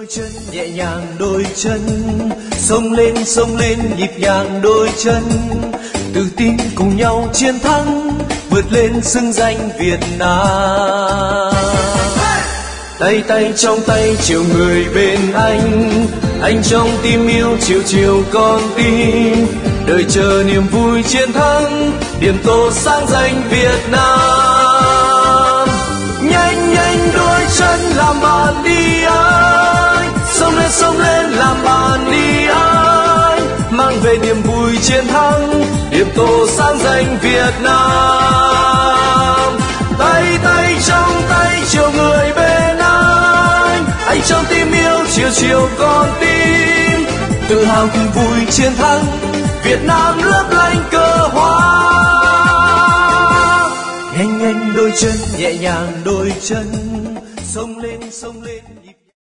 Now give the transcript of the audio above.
đôi chân nhẹ nhàng đôi chân, xông lên nhịp nhàng đôi chân, tự tin cùng nhau chiến thắng, vượt lên xưng danh Việt Nam. Tay tay trong tay chiều người bên anh trong tim yêu chiều chiều con tim, đợi chờ niềm vui chiến thắng, điểm tô sáng danh Việt Nam. Nhanh nhanh đôi chân làm bạn đi anh, xông lên làm bạn đi anh, mang về niềm vui chiến thắng, điểm tô sáng danh Việt Nam. Tay tay trong tay chiều người bên anh trong tim yêu chiều chiều con tim, tự hào cùng vui chiến thắng, Việt Nam lấp lánh cờ hoa. Nhanh nhanh đôi chân nhẹ nhàng đôi chân, xông lên